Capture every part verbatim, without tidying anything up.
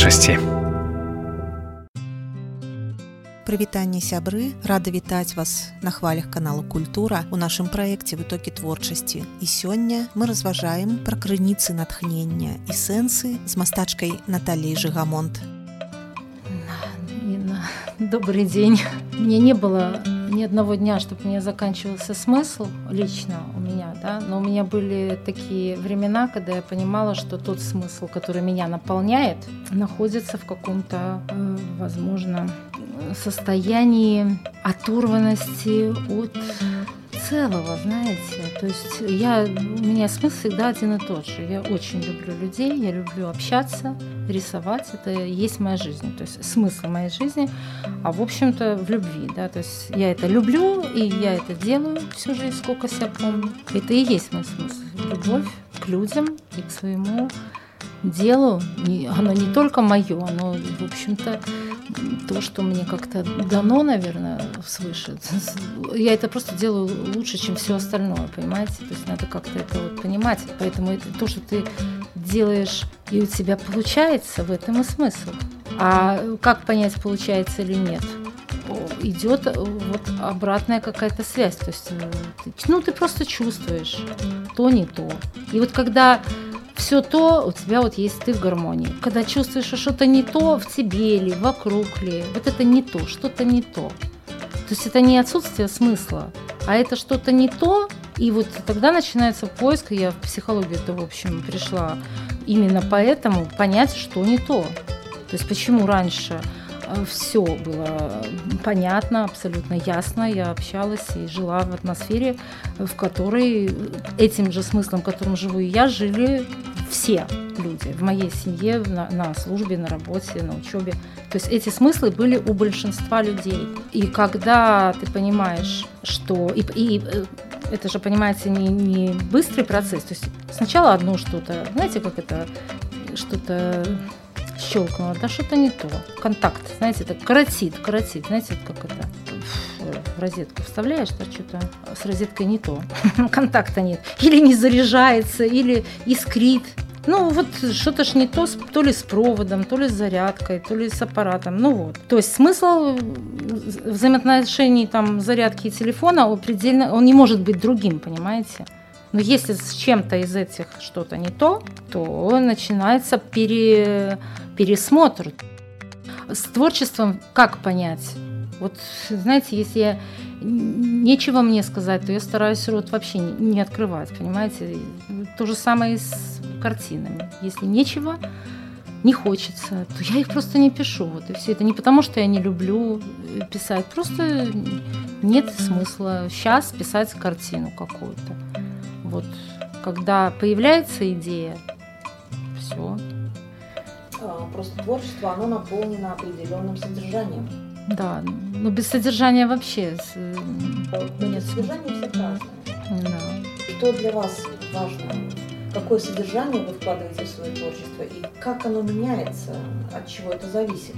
творчасці. Прывітанне, сябры, рада вітаць вас на хвалях каналу Культура у нашым праекце «Вытокі творчасці». І сёння мы разважаем пра крыніцы натхнення і сэнсы з мастачкай Натальей Жигамонт. Инна, добрый день. Мне не было ни одного дня, чтобы у меня заканчивался смысл лично у меня, да, но у меня были такие времена, когда я понимала, что тот смысл, который меня наполняет, находится в каком-то, возможно, состоянии оторванности от целого, знаете. То есть я, у меня смысл всегда один и тот же. Я очень люблю людей, я люблю общаться, рисовать. Это и есть моя жизнь. То есть смысл моей жизни, а в общем-то в любви. Да? То есть я это люблю, и я это делаю всю жизнь, сколько себя помню. Это и есть мой смысл. Любовь к людям и к своему делу. Оно не только мое, оно, в общем-то, то, что мне как-то дано, наверное, свыше. Я это просто делаю лучше, чем все остальное, понимаете? То есть надо как-то это вот понимать. Поэтому это, то, что ты делаешь, и у тебя получается, в этом и смысл. А как понять, получается или нет? Идет вот обратная какая-то связь. То есть, ну, ты просто чувствуешь то, не то. И вот когда все то, у тебя вот есть ты в гармонии. Когда чувствуешь, что что-то не то в тебе ли, вокруг ли, вот это не то, что-то не то. То есть это не отсутствие смысла, а это что-то не то, и вот тогда начинается поиск, и я в психологию-то, в общем, пришла именно поэтому понять, что не то. То есть почему раньше все было понятно, абсолютно ясно. Я общалась и жила в атмосфере, в которой этим же смыслом, которым живу и я, жили все люди в моей семье, на, на службе, на работе, на учебе. То есть эти смыслы были у большинства людей. И когда ты понимаешь, что... И, и это же, понимаете, не, не быстрый процесс. То есть сначала одно что-то, знаете, как это, что-то... щелкнуло, да что-то не то. Контакт, знаете, это коротит, коротит, знаете, как это в розетку вставляешь, да что-то с розеткой не то, контакта нет, или не заряжается, или искрит. Ну вот что-то ж не то, то ли с проводом, то ли с зарядкой, то ли с аппаратом, ну вот. То есть смысл взаимоотношений там зарядки и телефона он предельно, он не может быть другим, понимаете? Но если с чем-то из этих что-то не то, то начинается пере, пересмотр. С творчеством как понять? Вот, знаете, если я, нечего мне сказать, то я стараюсь рот вообще не, не открывать, понимаете? То же самое и с картинами. Если нечего, не хочется, то я их просто не пишу. Вот и все. Это не потому, что я не люблю писать, просто нет смысла сейчас писать картину какую-то. Вот, когда появляется идея, все. Просто творчество, оно наполнено определенным содержанием. Да, но без содержания вообще нет. Содержание всех разное. Да. Что для вас важно? Какое содержание вы вкладываете в свое творчество и как оно меняется? От чего это зависит?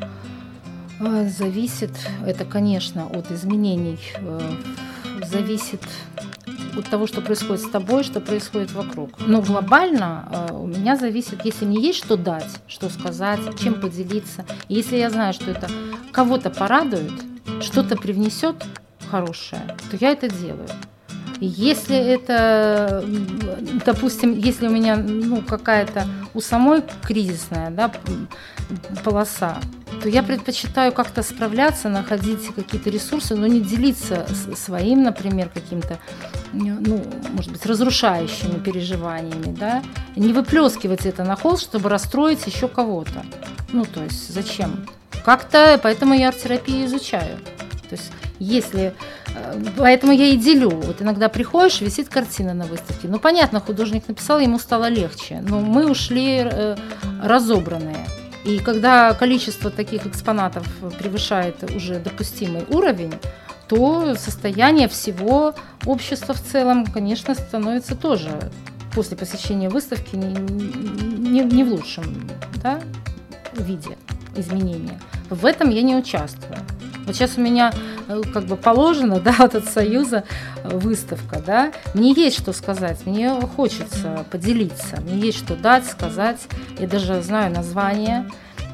Зависит, это, конечно, от изменений. Зависит от того, что происходит с тобой, что происходит вокруг. Но глобально э, у меня зависит, если мне есть что дать, что сказать, чем поделиться. И если я знаю, что это кого-то порадует, что-то привнесет хорошее, то я это делаю. И если это, допустим, если у меня ну, какая-то у самой кризисная да, полоса, то я предпочитаю как-то справляться, находить какие-то ресурсы, но не делиться своим, например, каким-то, ну, может быть, разрушающими переживаниями, да, не выплескивать это на холст, чтобы расстроить еще кого-то. Ну, то есть зачем? Как-то, поэтому я арт-терапию изучаю. То есть если... Поэтому я и делю. Вот иногда приходишь, висит картина на выставке. Ну, понятно, художник написал, ему стало легче. Но мы ушли э, разобранные. И когда количество таких экспонатов превышает уже допустимый уровень, то состояние всего общества в целом, конечно, становится тоже после посещения выставки не, не, не в лучшем да, виде изменения. В этом я не участвую. Вот сейчас у меня как бы положено, да, вот от Союза выставка, да, мне есть что сказать, мне хочется поделиться, мне есть что дать, сказать, я даже знаю название,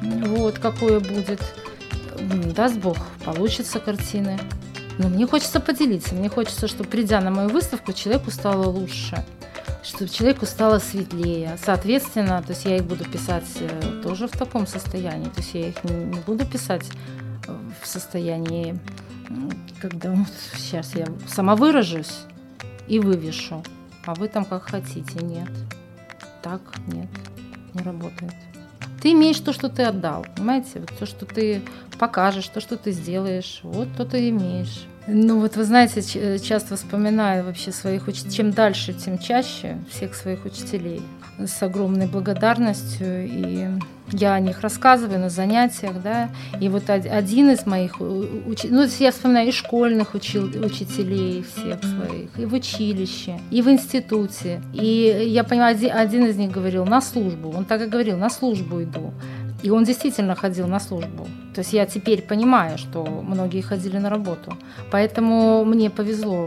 вот, какое будет. Даст Бог, получится картины. Но мне хочется поделиться, мне хочется, чтобы, придя на мою выставку, человеку стало лучше, чтобы человеку стало светлее. Соответственно, то есть я их буду писать тоже в таком состоянии, то есть я их не буду писать в состоянии, когда вот сейчас я сама выражусь и вывешу, а вы там как хотите. Нет, так нет, не работает. Ты имеешь то, что ты отдал, понимаете? Вот то, что ты покажешь, то, что ты сделаешь, вот то ты имеешь. Ну вот вы знаете, часто вспоминаю вообще своих учителей, чем дальше, тем чаще всех своих учителей с огромной благодарностью, и я о них рассказываю на занятиях, да, и вот один из моих учителей, ну я вспоминаю и школьных учил, учителей всех своих, и в училище, и в институте, и я понимаю, один, один из них говорил на службу, он так и говорил, на службу иду. И он действительно ходил на службу. То есть я теперь понимаю, что многие ходили на работу. Поэтому мне повезло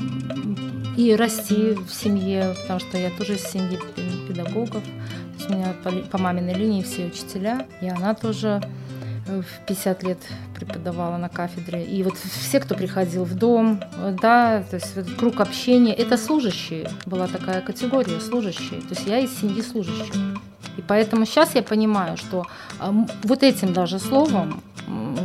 и расти в семье, потому что я тоже из семьи педагогов. То есть у меня по, по маминой линии все учителя, и она тоже в пятьдесят лет преподавала на кафедре. И вот все, кто приходил в дом, да, то есть вот круг общения, это служащие. Была такая категория, служащие. То есть я из семьи служащих. И поэтому сейчас я понимаю, что э, вот этим даже словом э,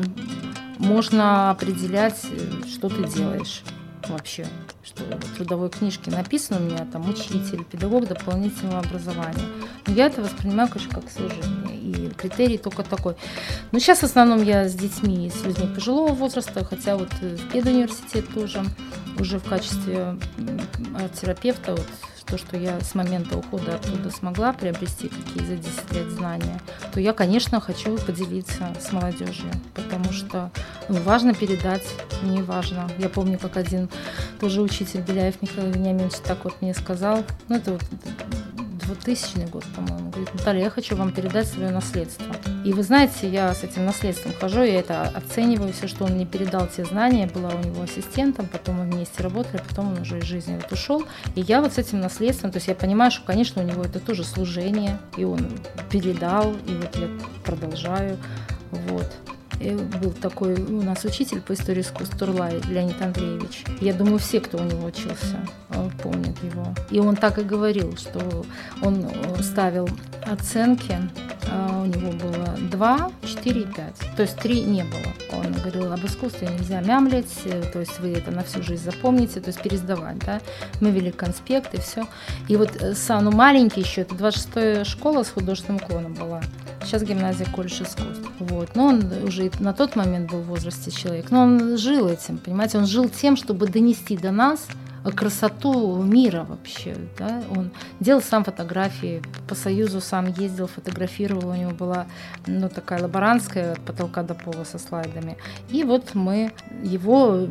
можно определять, что ты делаешь вообще. Что в трудовой книжке написано у меня там учитель, педагог дополнительного образования. Но я это воспринимаю, конечно, как служение. И критерий только такой. Но сейчас в основном я с детьми, с людьми пожилого возраста, хотя вот в педуниверситет тоже уже в качестве арт-терапевта, вот, то, что я с момента ухода оттуда смогла приобрести какие за десять лет знания, то я, конечно, хочу поделиться с молодежью, потому что ну, важно передать, мне важно. Я помню, как один тоже учитель Беляев Михаил Вениаминович так вот мне сказал, ну это вот двухтысячный год, по-моему, говорит: Наталья, я хочу вам передать свое наследство. И вы знаете, я с этим наследством хожу, я это оцениваю, все, что он мне передал, те знания, была у него ассистентом, потом мы вместе работали, потом он уже из жизни вот ушел. И я вот с этим наследством, то есть я понимаю, что, конечно, у него это тоже служение, и он передал, и вот я продолжаю, вот. И был такой у нас учитель по истории искусств Турлай Леонид Андреевич. Я думаю, все, кто у него учился, помнят его. И он так и говорил, что он ставил оценки, у него было два, четыре и пять. То есть три не было. Он говорил, об искусстве нельзя мямлить, то есть вы это на всю жизнь запомните, то есть пересдавать, да. Мы вели конспект и все. И вот Сану маленький еще, это двадцать шестая школа с художественным уклоном была. Сейчас гимназия, колледж искусств. Вот. Но он уже на тот момент был в возрасте человек. Но он жил этим, понимаете, он жил тем, чтобы донести до нас красоту мира вообще. Да? Он делал сам фотографии, по Союзу сам ездил, фотографировал. У него была ну, такая лаборантская от потолка до пола со слайдами. И вот мы его,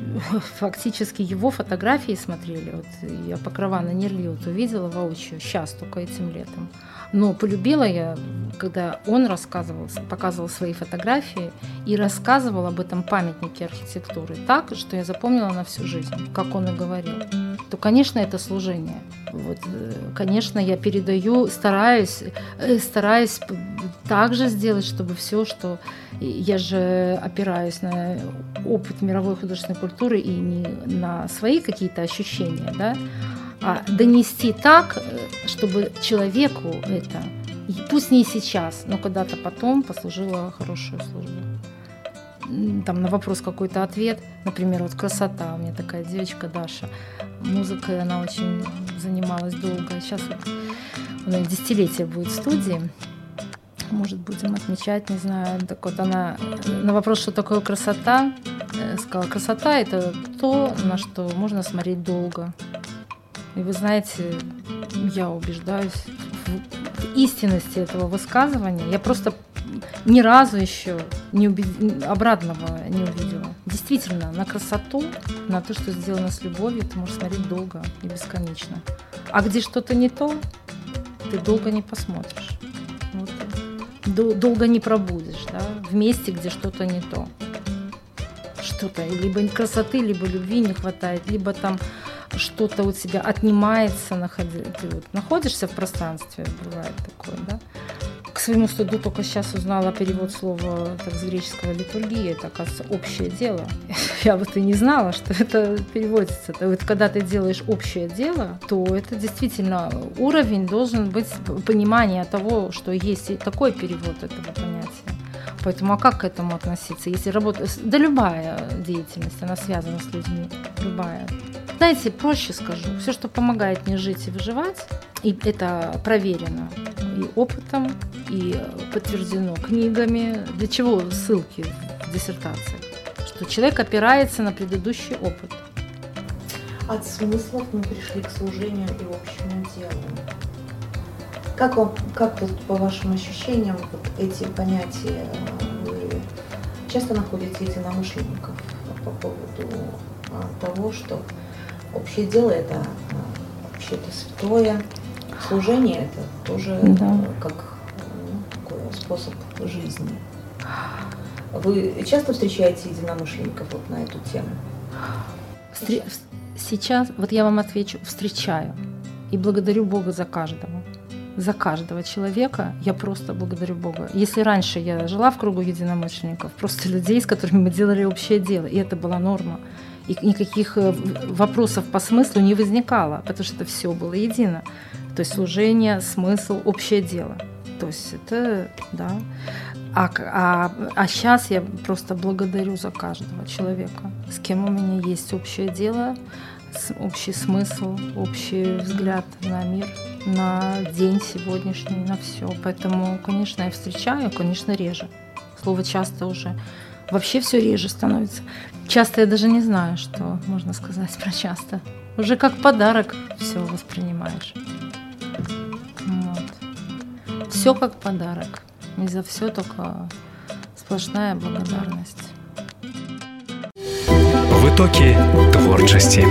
фактически его фотографии смотрели. Вот я Покрова на Нерли вот увидела воочию, сейчас только этим летом. Но полюбила я, когда он рассказывал, показывал свои фотографии и рассказывал об этом памятнике архитектуры так, что я запомнила на всю жизнь, как он и говорил. То, конечно, это служение. Вот, конечно, я передаю, стараюсь, стараюсь так же сделать, чтобы все, что я же опираюсь на опыт мировой художественной культуры и не на свои какие-то ощущения, да, а донести так, чтобы человеку это, пусть не сейчас, но когда-то потом послужило хорошую службу. Там на вопрос какой-то ответ, например, вот красота, у меня такая девочка Даша, музыкой она очень занималась долго, сейчас вот у нее десятилетие будет в студии, может, будем отмечать, не знаю, так вот она на вопрос, что такое красота, сказала, красота – это то, на что можно смотреть долго. И вы знаете, я убеждаюсь в истинности этого высказывания. Я просто ни разу еще не убед... обратного не увидела. Действительно, на красоту, на то, что сделано с любовью, ты можешь смотреть долго и бесконечно. А где что-то не то, ты долго не посмотришь. Вот. Долго не пробудешь, да? В месте, где что-то не то. Что-то, либо красоты, либо любви не хватает, либо там что-то у тебя отнимается, находи... ты вот находишься в пространстве, бывает такое, да? к своему стыду только сейчас узнала перевод слова так, с греческого литургия, это, оказывается, общее дело. Я вот и не знала, что это переводится. Вот когда ты делаешь общее дело, то это действительно уровень должен быть понимания того, что есть и такой перевод этого понятия. Поэтому а как к этому относиться? Если работа, да любая деятельность, она связана с людьми, любая. Знаете, проще скажу, все, что помогает мне жить и выживать, и это проверено и опытом, и подтверждено книгами. Для чего ссылки в диссертации? Что человек опирается на предыдущий опыт. От смыслов мы пришли к служению и общему делу. Как, вам, как вот по вашим ощущениям вот эти понятия вы часто находите единомышленников по поводу того, что общее дело – это вообще-то святое, служение – это тоже да. как ну, такой способ жизни. Вы часто встречаете единомышленников вот на эту тему? Встр... Сейчас, вот я вам отвечу, встречаю и благодарю Бога за каждого. За каждого человека я просто благодарю Бога. Если раньше я жила в кругу единомышленников, просто людей, с которыми мы делали общее дело, и это была норма, и никаких вопросов по смыслу не возникало, потому что это все было едино. То есть служение, смысл, общее дело. То есть это, да. А, а, а сейчас я просто благодарю за каждого человека, с кем у меня есть общее дело, общий смысл, общий взгляд на мир, на день сегодняшний, на все. Поэтому, конечно, я встречаю, конечно, реже. Слово часто уже. Вообще все реже становится. Часто я даже не знаю, что можно сказать про часто. Уже как подарок все воспринимаешь. Вот. Все как подарок. И за все только сплошная благодарность. В итоге творчести.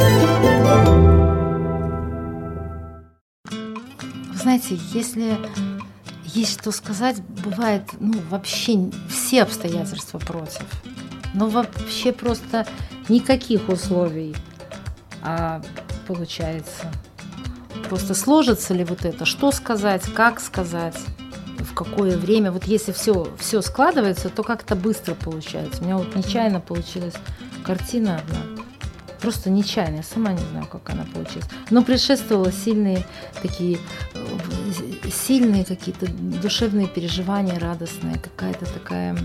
Знаете, если есть что сказать, бывает, ну, вообще все обстоятельства против. Ну, вообще просто никаких условий а, получается. Просто сложится ли вот это, что сказать, как сказать, в какое время. Вот если все, все складывается, то как-то быстро получается. У меня вот нечаянно получилась картина одна. Просто нечаянно, я сама не знаю, как она получилась. Но предшествовало сильные такие, сильные какие-то душевные переживания, радостные, какая-то такая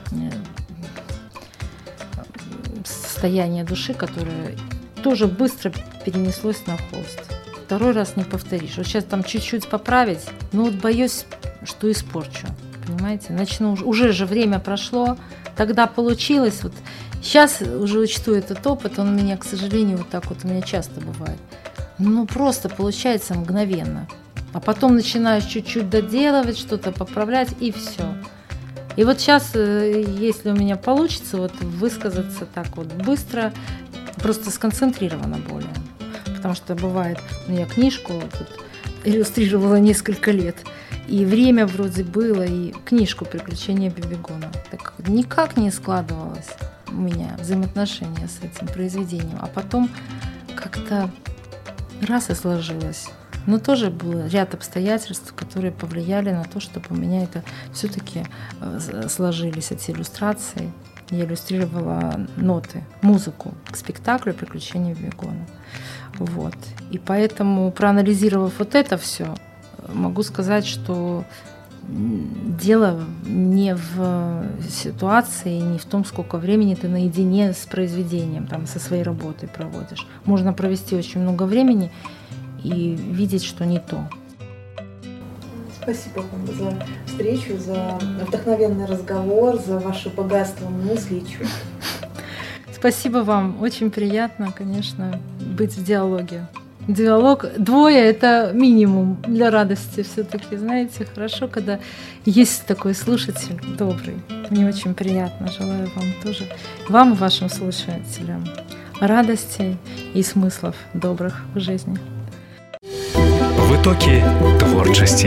состояние души, которое тоже быстро перенеслось на холст. Второй раз не повторишь. Вот сейчас там чуть-чуть поправить, но вот боюсь, что испорчу. Понимаете? Начну, уже же время прошло, тогда получилось. Вот сейчас уже учту этот опыт, он у меня, к сожалению, вот так вот у меня часто бывает. Ну, просто получается мгновенно. А потом начинаешь чуть-чуть доделывать, что-то поправлять, и все. И вот сейчас, если у меня получится вот высказаться так вот быстро, просто сконцентрированно более. Потому что бывает, я книжку тут иллюстрировала несколько лет, и время вроде было, и книжку «Приключения Бибигона». Так никак не складывалось у меня взаимоотношения с этим произведением. А потом как-то раз и сложилось. Но тоже был ряд обстоятельств, которые повлияли на то, чтобы у меня это все-таки сложились эти иллюстрации. Я иллюстрировала ноты, музыку к спектаклю «Приключения Бибигона». Вот. И поэтому, проанализировав вот это все, могу сказать, что дело не в ситуации, не в том, сколько времени ты наедине с произведением, там, со своей работой проводишь. Можно провести очень много времени и видеть, что не то. Спасибо вам за встречу, за вдохновенный разговор, за ваше богатство мыслей и чувств. Спасибо вам. Очень приятно, конечно, быть в диалоге. Диалог двое – это минимум для радости все-таки. Знаете, хорошо, когда есть такой слушатель добрый. Мне очень приятно. Желаю вам тоже, вам и вашим слушателям радости и смыслов добрых в жизни. В итоге творчести.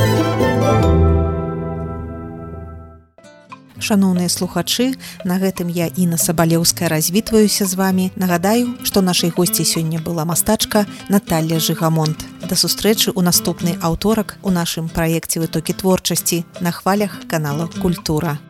Шаноўныя слухачы, на гэтым я, Інна Сабалеўская, развітваюся з вами. Нагадаю, што нашай госцей сёння была мастачка Наталья Жигамонт. Да сустрэчы ў наступны аўторак у нашым праекце вытокі творчасці на хвалях канала Культура.